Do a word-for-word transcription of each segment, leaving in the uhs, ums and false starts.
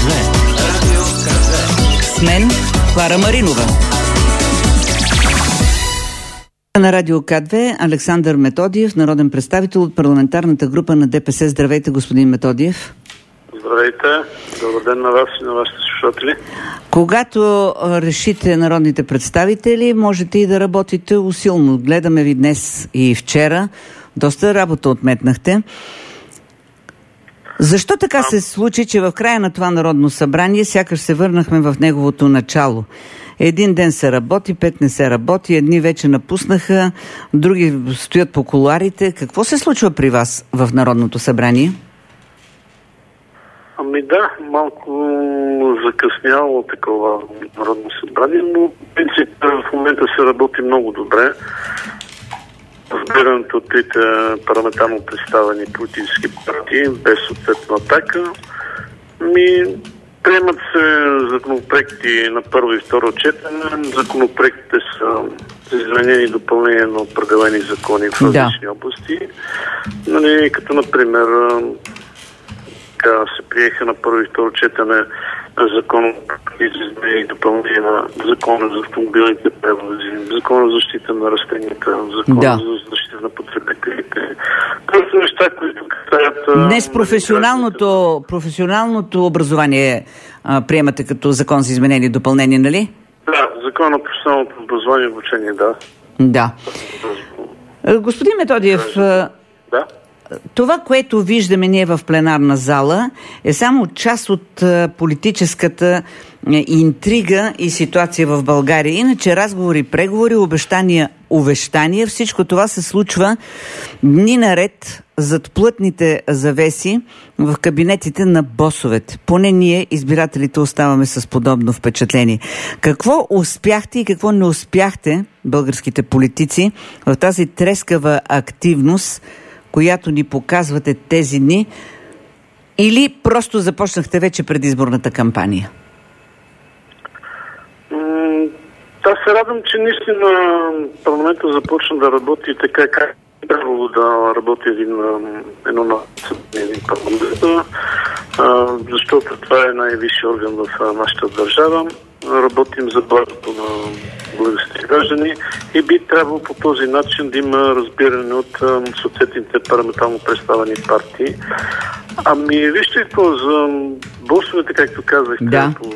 две. Радио К две. С мен Клара Маринова. На Радио К две Александър Методиев, народен представител от парламентарната група на ДПС. Здравейте, господин Методиев. Здравейте. Добър ден на вас и на вашите слушатели. Когато решите народните представители, можете и да работите усилно. Гледаме ви днес и вчера. Доста работа отметнахте. Защо така се случи, че в края на това народно събрание сякаш се върнахме в неговото начало? Един ден се работи, пет не се работи, едни вече напуснаха, други стоят по кулоарите. Какво се случва при вас в Народното събрание? Ами да, малко закъсняло такова Народно събрание, но в принцип в момента се работи много добре. Разбирането от трите парламентарно представени политически партии, без съответно атака. Ми, приемат се законопроекти на първо и второ четене. Законопроектите са изменени и допълнение на определени закони в различни да. области. Нали, като например така, се приеха на първо и второ четене закон за изменение и допълнение на закона за автомобилните превози, закона за защита на растенията, закона да. за защита на потребителите. Това са неща, които касаят... Днес професионалното, професионалното образование а, приемате като закон за изменение и допълнение, нали? Да, закон на професионалното образование и обучение, да. Да. Господин Методиев, да. Това, което виждаме ние в пленарна зала, е само част от политическата интрига и ситуация в България. Иначе разговори, преговори, обещания, увещания, всичко това се случва дни наред зад плътните завеси в кабинетите на босовете. Поне ние, избирателите, оставаме с подобно впечатление. Какво успяхте и какво не успяхте, българските политици, в тази трескава активност, която ни показвате тези дни, или просто започнахте вече предизборната кампания? Аз се радвам, че наистина парламента започна да работи така, как е трябвало да работи един, едно на един парламент, защото това е най-висши орган в нашата държава. Работим за благото на българските граждани и би трябвало по този начин да има разбиране от съответните парламентарно представени партии. Ами, вижте какво, за босовете, както казахте, да. по...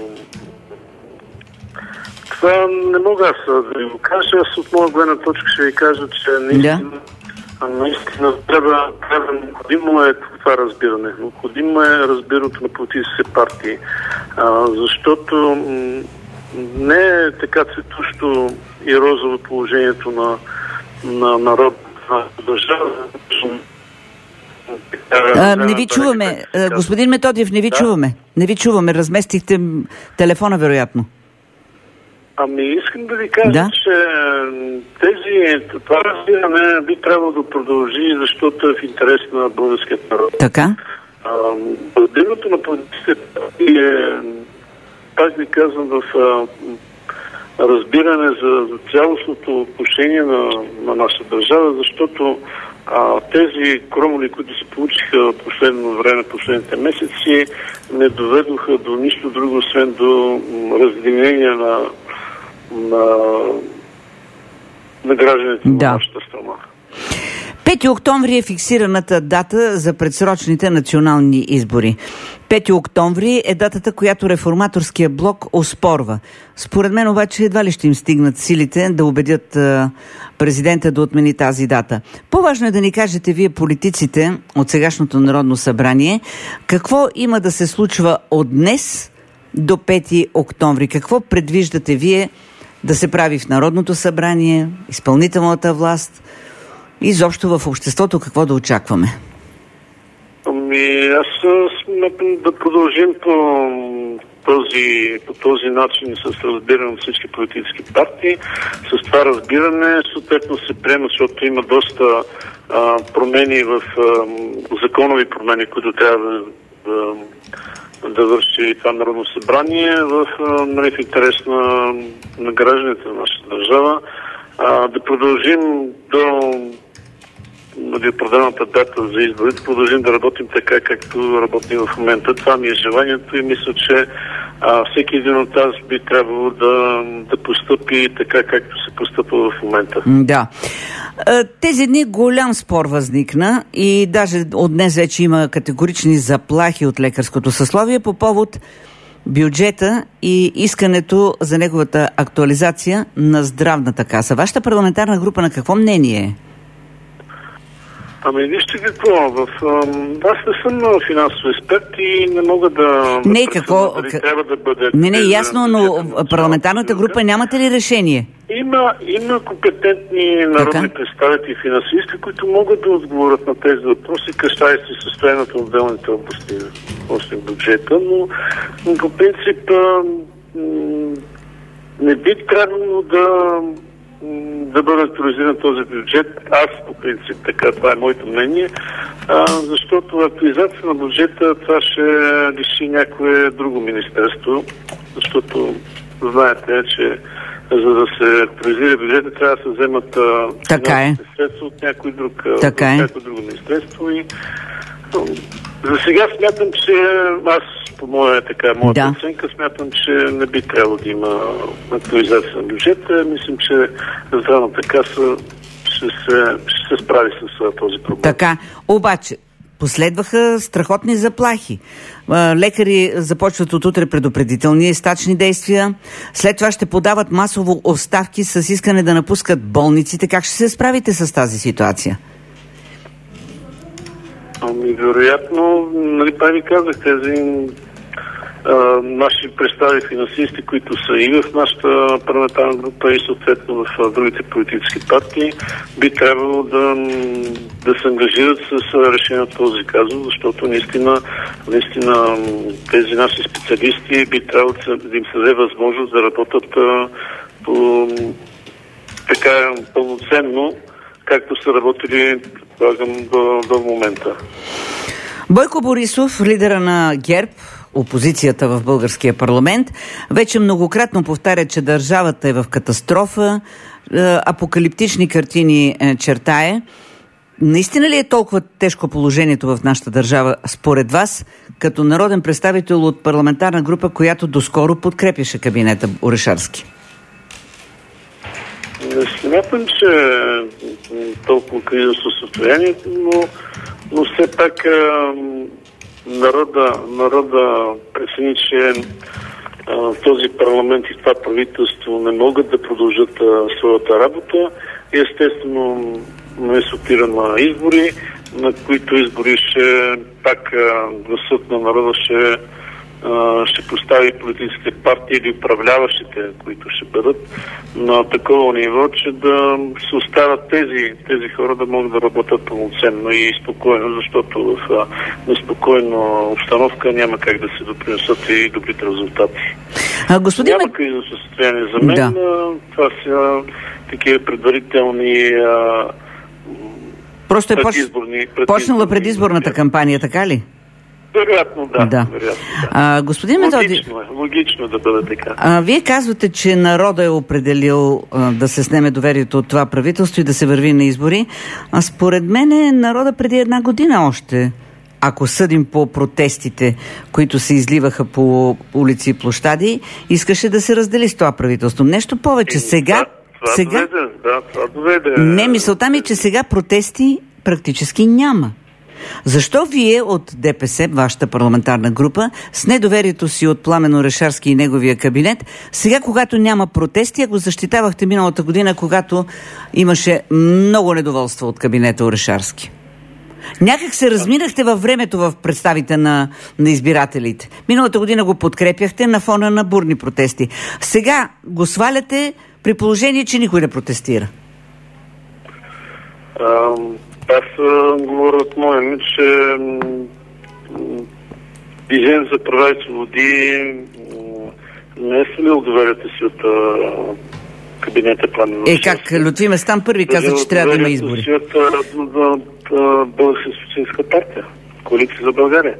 това не мога аз да ви го кажа. Аз от моя гледна точка ще ви кажа, че наистина, да. наистина трябва, трябва необходимо е това разбиране. Необходимо е разбирането на политическите партии, а, защото м- не е така цветущо и розово положението на, на народ, на държава. А, не ви чуваме. Господин Методиев, не ви да? чуваме. Не ви чуваме. Разместихте телефона, вероятно. Ами искам да ви кажа, да? че тези, това разбиране би трябвало да продължи, защото е в интерес на българския народ. Така? Разбирането на политиците е, пак ви казвам, в а, разбиране за, за цялостното отношение на, на нашата държава, защото а, тези кромоли, които се получиха последно време, последните месеци, не доведоха до нищо друго, освен до разединение на на, на гражданите да. на нашата страна. пети октомври е фиксираната дата за предсрочните национални избори. пети октомври е датата, която реформаторския блок оспорва. Според мен обаче едва ли ще им стигнат силите да убедят а, президента да отмени тази дата. По-важно е да ни кажете вие, политиците от сегашното Народно събрание, какво има да се случва от днес до пети октомври. Какво предвиждате вие да се прави в Народното събрание, изпълнителната власт, изобщо в обществото, какво да очакваме? Ами аз да продължим по този, по този начин с разбиране от всички политически партии. С това разбиране съответно се приема, защото има доста а, промени в а, законови промени, които трябва да, да да върши това Народно събрание в, нали, в интерес на, на гражданите на нашата държава. А, да продължим до нали, определената дата за изборите, продължим да работим така, както работим в момента. Това ми е желанието и мисля, че а, всеки един от нас би трябвало да, да постъпи така, както се постъпва в момента. Да. Тези дни голям спор възникна и даже от днес вече има категорични заплахи от лекарското съсловие по повод бюджета и искането за неговата актуализация на здравната каса. Вашата парламентарна група на какво мнение е? Ами вижте какво, в, аз не съм финансов експерт и не мога да... Не, да какво... Дали трябва да бъде... Не, не, ясно, но парламентарната група нямате ли решение? Има, има компетентни народни така? представители и финансисти, които могат да отговорят на тези въпроси, касаещи състоянието на отделните области после бюджета, но, но по принцип не би трябвало да да бъде актуализиран този бюджет. Аз по принцип така, това е моето мнение, а, защото актуализация на бюджета това ще лиши някое друго министерство, защото знаете, че за да се актуализира бюджета трябва да се вземат така средства от някой друг, така от някой друго министерство и за сега смятам, че аз по моя така, моята да. оценка смятам, че не би трябвало да има актуализация на бюджета. Мислим, че здравната каса ще се, ще се справи с този проблем. Така, обаче последваха страхотни заплахи. Лекари започват от утре предупредителни и стачни действия. След това ще подават масово оставки с искане да напускат болниците. Как ще се справите с тази ситуация? Ами, вероятно, нали, пак ви казах, тези а, наши представи финансисти, които са и в нашата парламентарна група и съответно в а, другите политически партии, би трябвало да, да се ангажират с решение от този казус, защото наистина, наистина тези наши специалисти би трябвало да им се даде възможност да работят а, по така пълноценно, както са работили До, до момента. Бойко Борисов, лидера на ГЕРБ, опозицията в българския парламент, вече многократно повтаря, че държавата е в катастрофа, апокалиптични картини чертае. Наистина ли е толкова тежко положението в нашата държава, според вас, като народен представител от парламентарна група, която доскоро подкрепяше кабинета Орешарски? Не смятам, че толкова кризисно състоянието, но, но все пак а, народа, народа прецени, че а, този парламент и това правителство не могат да продължат а, своята работа и естествено не сотира на избори, на които избори ще пак а, гласът на народа ще ще постави политическите партии или управляващите, които ще бъдат на такова ниво, че да се оставят тези, тези хора да могат да работят пълноценно и спокойно, защото в неспокойна обстановка няма как да се допринесат и добрите резултати. А, господин... Няма кризисно състояние за мен. Да. Това са такива предварителни а, Просто е предизборни, предизборни, почнала предизборната кампания, така ли? Вероятно, да. да. Вероятно, да. А, господин Методи... Логично е, логично да бъде така. А, вие казвате, че народът е определил а, да се снеме доверието от това правителство и да се върви на избори. А според мен народът преди една година още, ако съдим по протестите, които се изливаха по улици и площади, искаше да се раздели с това правителство. Нещо повече. И, сега... Да, това сега... доведе, да, това доведе. Не, мисълта ми е, че сега протести практически няма. Защо вие от ДПС, вашата парламентарна група, с недоверието си от Пламен Орешарски и неговия кабинет, сега, когато няма протести, а го защитавахте миналата година, когато имаше много недоволство от кабинета Орешарски? Някак се разминахте във времето в представите на, на избирателите. Миналата година го подкрепяхте на фона на бурни протести. Сега го сваляте при положение, че никой не протестира. Ам... Аз а, говоря от моя ми, че Движение за права и свободи не е свалил доверието си от а, кабинета Пламен Орешарски. Е, как Лютви Местан първи каза, че трябва да има избори? Си от Българска социалистическа партия. Коалиция за България.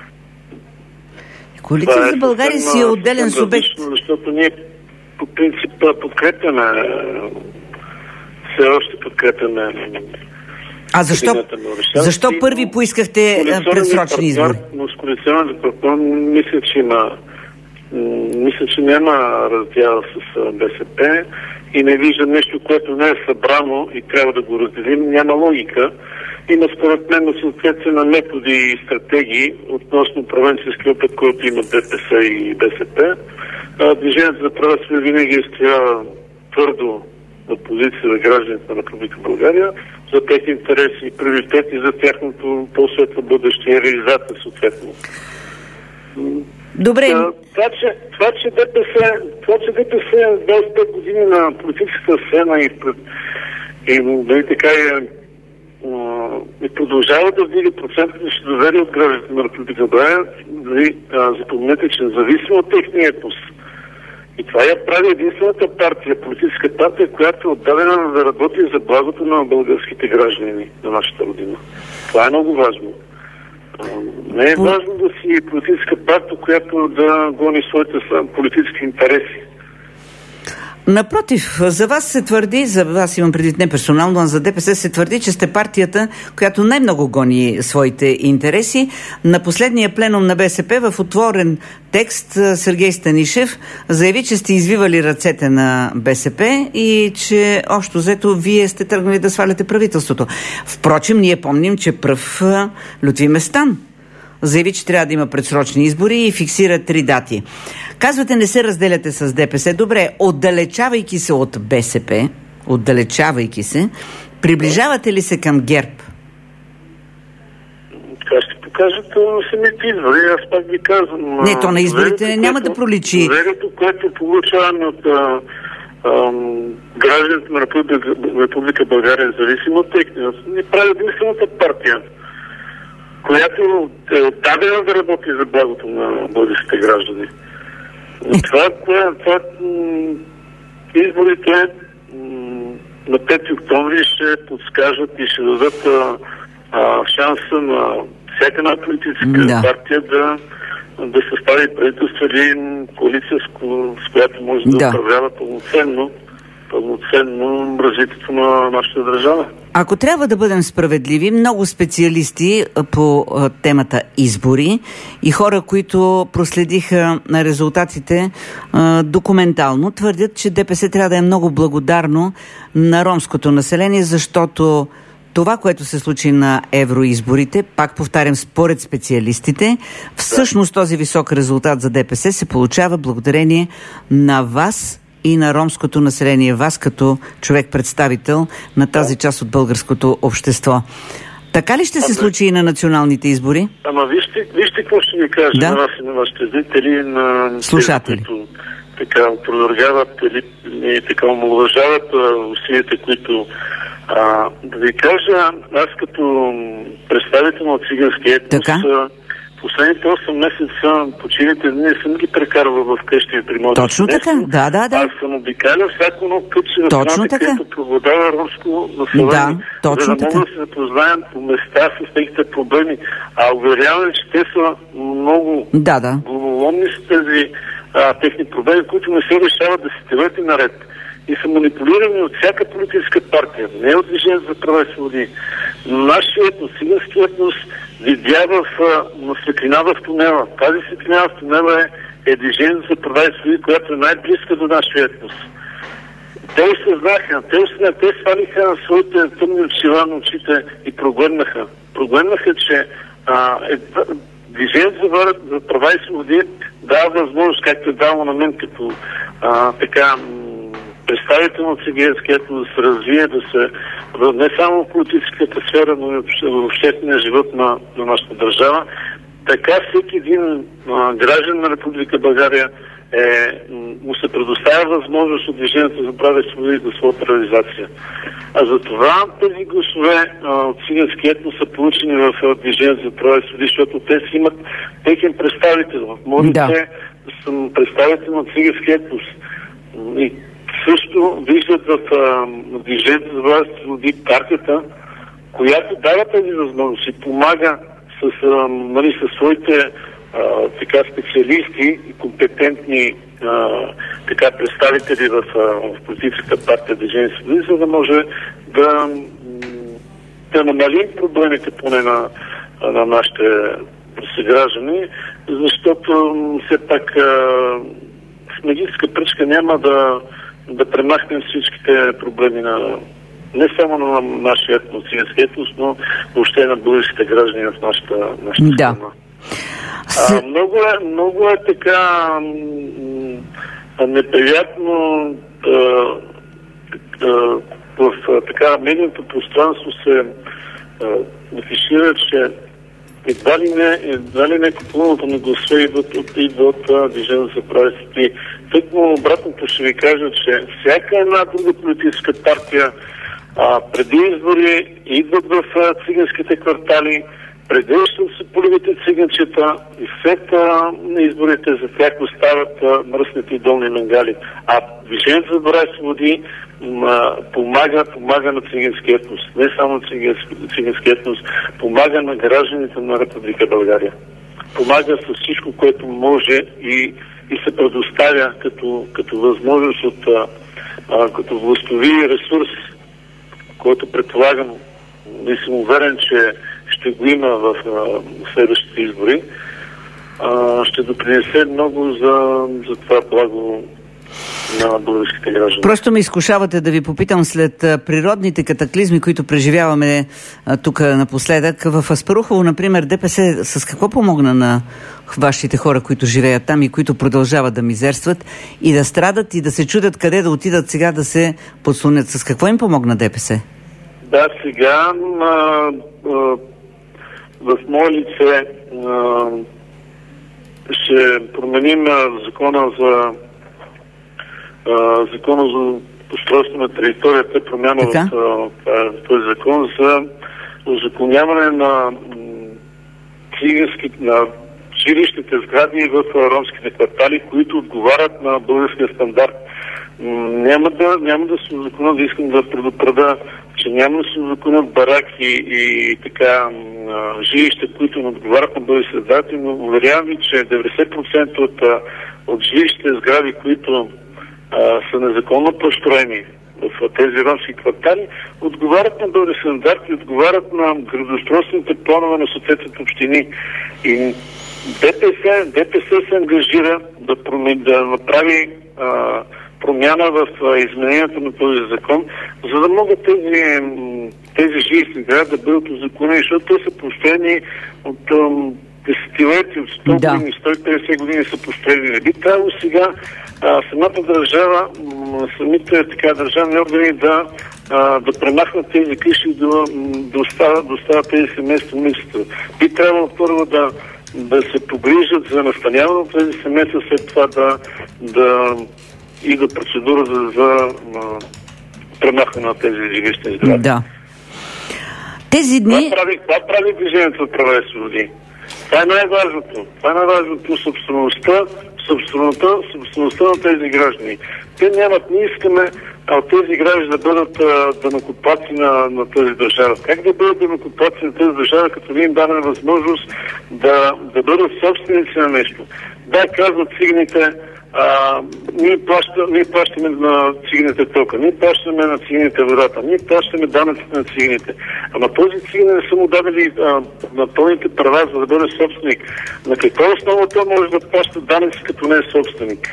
Коалиция за България си е отделен субект. Защото ние по принцип подкрепяме, все още подкрепяме А защо, защо първи поискахте предсрочни избори? Но с коалиционния партньор мисля, че има мисля, че няма раздял с БСП и не виждам нещо, което не е събрано и трябва да го разделим. Няма логика. Има според мен съответствие на методи и стратегии относно управленчески опит, който има ДПС и БСП. Движението за права се винаги е стояла твърдо на позиция на гражданите на Република България за техни интереси и приоритети за тяхното по-светло бъдеще и реализация съответно. Добре. Това, че, това, че ДПС, това, че ДПС е двадесет и пет години на политическата сцена и, и, и така и, и продължава да вдига процентите ще доверие от гражданите на Република България, запомнете, че независимо от техния етнос. И това я прави единствената партия, политическа партия, която е отдадена да работи за благото на българските граждани на нашата родина. Това е много важно. Не е важно да си политическа партия, която да гони своите политически интереси. Напротив, за вас се твърди, за вас имам предвид не персонално, а за ДПС се твърди, че сте партията, която най-много гони своите интереси. На последния пленум на БСП в отворен текст Сергей Станишев заяви, че сте извивали ръцете на БСП и че общо взето вие сте тръгнали да сваляте правителството. Впрочем, ние помним, че пръв Лютви Местан заяви, че трябва да има предсрочни избори и фиксира три дати. Казвате, не се разделяте с ДПС. Добре, отдалечавайки се от БСП, отдалечавайки се, приближавате ли се към ГЕРБ? Това ще покажат на самите избори. Аз пак ви казвам. Не, то на изборите доверието, няма да проличи. Доверието, което получаваме от а, а, гражданите на Република, Република България, зависимо от техния, ни прави единствената партия, която е отдадена да работи за благото на българските граждани. Това, това, това изборите на пети октомври ще подскажат и ще дадат а, а, шанса на всяка една политическа да. партия да, да състави правителство или коалиция, с която може да, да управлява пълноценно, пълноценно развитието на нашата държава. Ако трябва да бъдем справедливи, много специалисти по темата избори и хора, които проследиха резултатите документално, твърдят, че ДПС трябва да е много благодарно на ромското население, защото това, което се случи на евроизборите, пак повтарям, според специалистите, всъщност този висок резултат за ДПС се получава благодарение на вас и на ромското население, вас като човек-представител на тази част от българското общество. Така ли ще се случи и на националните избори? Ама вижте, вижте какво ще ви кажа да? на вас и на вашите зрители, на слушатели, тези, които така продължават или и така омаловажават усилията, които а, да ви кажа, аз като представител на циганския етнос, последните осем месеца почивните дни съм ги прекарвал в къщи при моето Точно семейство. така, да, да, да. Аз съм обикалял всяко едно кътче на страната, където преобладава ромско население. Да, точно за да така. мога да се запознаем по места с техните проблеми. А уверявам, че те са много да, да. главоломни с тези а, техни проблеми, които не се решават десетилетия наред. И са манипулирани от всяка политическа партия, не от Движението за права и свободи. Нашият етнос, цигански етнос, видя в на светлина в тунела. Тази светлина в тунела е, е Движението за права и свободи, която е най-близка до нашия етнос. Те осъзнаха, те осъзнаха, те свалиха своите тъмни очила на очите и прогледнаха. Прогледнаха, че а, е, Движението за, за права и свободи дава възможност, както е дало на мен като а, така представител на циганския етнос да се развие, да се не само в политическата сфера, но и в обществения живот на, на нашата държава. Така всеки един а, граждан на Република България е, му се предоставя възможност от Движението за права и свободи за своята реализация. А за това тези гласове а, от циганския етнос са получени в Движението за права и свободи, защото те си имат техен представител. В моите да. съм представител на циганския етнос. И също виждат в Движението за права и свободи партията, която дава тази възможност и помага с, а, нали, със своите а, така специалисти и компетентни а, така представители в, а, в политическата партия Движение за свободи, за да може да, да намалим проблемите поне на, на нашите съграждани, защото все пак с магическа пръчка няма да, да премахнем всичките проблеми на не само на нашия етнос, етнос, но въобще на българските граждани в нашата, нашата да. страна. А, много, е, много е така м- неприятно а, а, в а, така медийното пространство се афишира, че едва ли не, едва ли не купуването на гласове идват от, идва от Движението за права и свободи. Тъкмо обратното ще ви кажа, че всяка една друга политическа партия а, преди избори идват в а, циганските квартали, предвещат се половите циганчета и след а, изборите за тях остават а, мръсните и долни мангали. А Движението за права и свободи м- помага, помага на цигански етнос. Не само на цигански, цигански етнос, помага на гражданите на Република България. Помага с всичко, което може и, и се предоставя като, като възможност от а, а, като властови ресурс, който предполагам, не съм уверен, че ще го има в а, следващите избори, а, ще допринесе много за, за това благо на българските граждани. Просто ме изкушавате да ви попитам след а, природните катаклизми, които преживяваме тук напоследък. В Аспарухово, например, ДПС с какво помогна на вашите хора, които живеят там и които продължават да мизерстват и да страдат и да се чудят къде да отидат сега да се подслонят? С какво им помогна ДПС? Да, сега а, а, в мое лице а, ще променим а, закона за а, закона за устройство на територията, промяна в, а, в този закон за узаконяване на цигански, на жилищните сгради в ромските квартали, които отговарят на българския стандарт. Няма да, няма да се узаконят, да искам да предупреда, че няма да се узаконят бараки и така жилища, които не отговарят на българските стандарти, но уверявам ви, че деветдесет процента от, от жилищите сгради, които а, са незаконно построени в тези ромски квартали, отговарят на български стандарти, отговарят на градоустройствените планове на съответните общини. И ДПС, ДПС се ангажира да, промен, да направи а, промяна в а, изменението на този закон, за да могат тези, тези жилищни сгради да бъдат узаконени, защото те са построени от десетилетия, от сто да. години, сто и петдесет години са построени. Не би трябвало сега а, самата държава, м, самите така държавни органи да, а, да премахнат тези къщи и да, да, оставят, да оставят тези семейства мисълта. Би трябвало първо да да се погрижат за настаняване от тези семейства, след това да, да и да процедура за, за премахване на тези жилищни сгради. Да. Тези дни... Това прави, това прави Движението за права и свободи. Това е най-важното. Това е най-важното. Собствеността, собствеността, собствеността на тези граждани. Те нямат, ние искаме а тези граждани да бъдат данъкоплатци на, на тази държава. Как да бъдат данъкоплатци на тази държава, като ви им дадем възможност да, да бъдат собственици на нещо? Да, казват циганите, а, ние, плаща, ние плащаме на циганите тока, ние плащаме на циганите водата, ние плащаме данъците на циганите. Ама този цигане не са му дадели а, на пълните права, за да бъде собственик. На каква основа той може да плаща данъци, като не е собственик?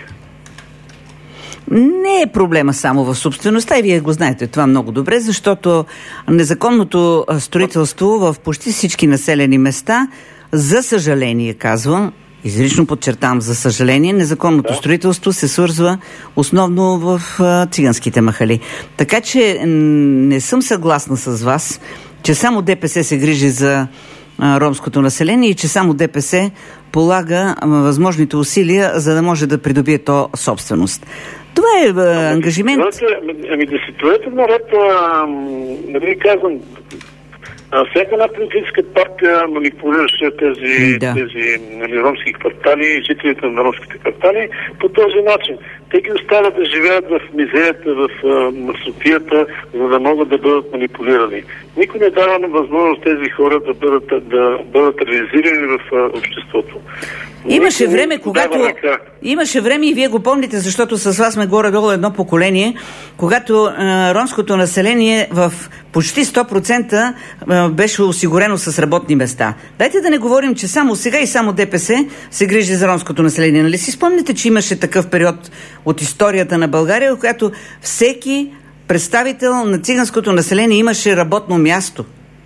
Не е проблема само в собствеността и вие го знаете това много добре, защото незаконното строителство в почти всички населени места, за съжаление казвам, изрично подчертавам за съжаление, незаконното да. строителство се свързва основно в циганските махали. Така че не съм съгласна с вас, че само ДПС се грижи за ромското население и че само ДПС полага възможните усилия, за да може да придобие то собственост. Това е а, ангажимент. Ами десетилетия наред, нали казвам, А, всяка една политическа партия манипулираше тези, да. тези нали, ромски квартали, жителите на ромските квартали по този начин. Те ги оставят да живеят в мизерията, в мърсотията, за да могат да бъдат манипулирани. Никой не дава на възможност тези хора да бъдат, да бъдат реализирани в а, обществото. Имаше Никой време, когато... Имаше време и вие го помните, защото с вас сме горе-долу едно поколение, когато а, ромското население в почти сто процента а, беше осигурено с работни места. Дайте да не говорим, че само сега и само ДПС се грижи за ромското население. Нали си спомняте, че имаше такъв период от историята на България, в която всеки представител на циганското население имаше работно място.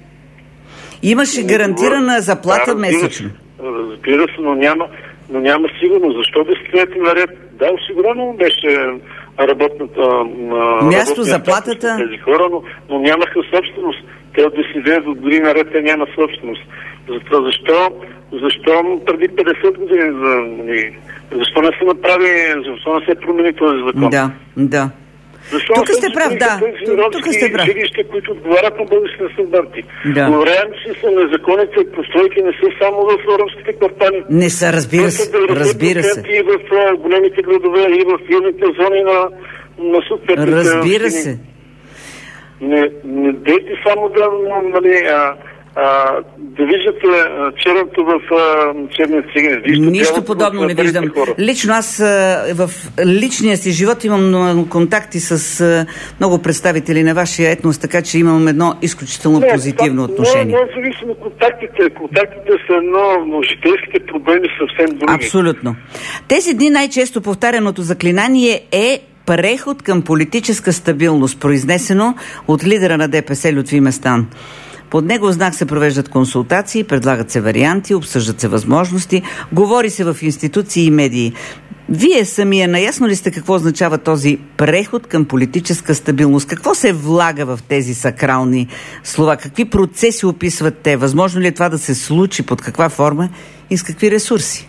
Имаше гарантирана заплата да, месечно. Разбира се, но няма, но няма сигурност. Защо десетилетия наред? Да, осигурено беше работната място, заплатата. Тези хора, но, но нямаха собственост. Те от десет години наред те няма собственост. Затова защо, защо преди петдесет години за, защо не се направи, защо не се промени този закон? Да, да. Защо тук сте прав, да. Тук сте прав. Жилища, които отговарят на българските стандарти. Да. Но реално си са незаконните постройки, не са само в ромските квартали. Не са, разбира се. Разбира се. И в големите градове, и в фирмите зони на, на съответните... Разбира се. Не, не дейте само да, нали, а, а, да виждате черното в черния циган. Нищо подобно не виждам. Хора. Лично аз в личния си живот имам контакти с много представители на вашия етнос, така че имам едно изключително не, позитивно това, отношение. Не, не зависимо от контактите. Контактите са едно, но житейските проблеми са съвсем други. Абсолютно. Тези дни най-често повтаряното заклинание е преход към политическа стабилност, произнесено от лидера на ДПС Лютви Местан. Под него знак се провеждат консултации, предлагат се варианти, обсъждат се възможности, говори се в институции и медии. Вие самия наясно ли сте какво означава този преход към политическа стабилност? Какво се влага в тези сакрални слова? Какви процеси описват те? Възможно ли е това да се случи? Под каква форма и с какви ресурси?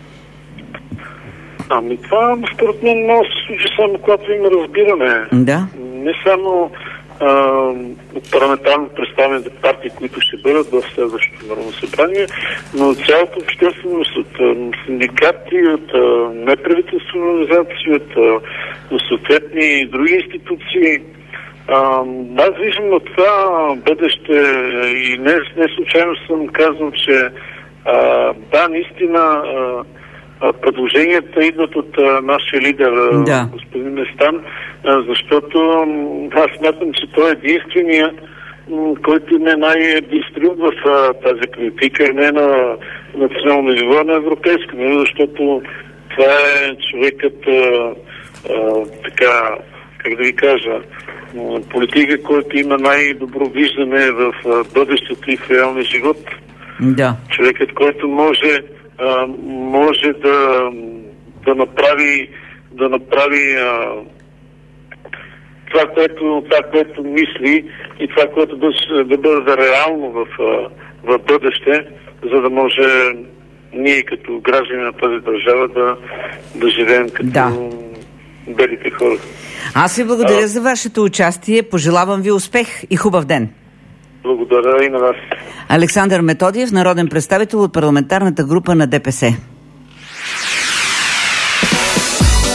Ами това, според мен, може да се случи само когато има разбиране. Да. Не само а, от парламентарно представените партии, които ще бъдат в следващото Народно събрание, но от цялата общественост, от а, синдикати, от а, неправителствени организации, от, а, от съответни други институции. А, аз виждам от това бъдеще и не, не случайно съм казал, че а, да, наистина а, предложенията идват от а, нашия лидер, да. господин Местан, а, защото аз смятам, че той е единствения, който не е най-дистрил в а, тази политика, не на национално ниво, а на европейско ниво, защото това е човекът, а, а, така, как да ви кажа, политика, който има най-добро виждане в а, бъдещето и в реалния живот. Да. Човекът, който може Uh, може да, да направи да направи uh, това, което, това, което мисли и това, което да, да бъде реално в, uh, в бъдеще, за да може ние като граждани на тази държава да, да живеем като да. белите хора. Аз ви благодаря uh, за вашето участие. Пожелавам ви успех и хубав ден. Благодаря и на вас. Александър Методиев, народен представител от парламентарната група на ДПС.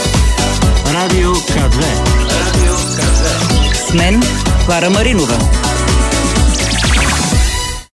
Радио К две. Радио К две. С мен Клара Маринова.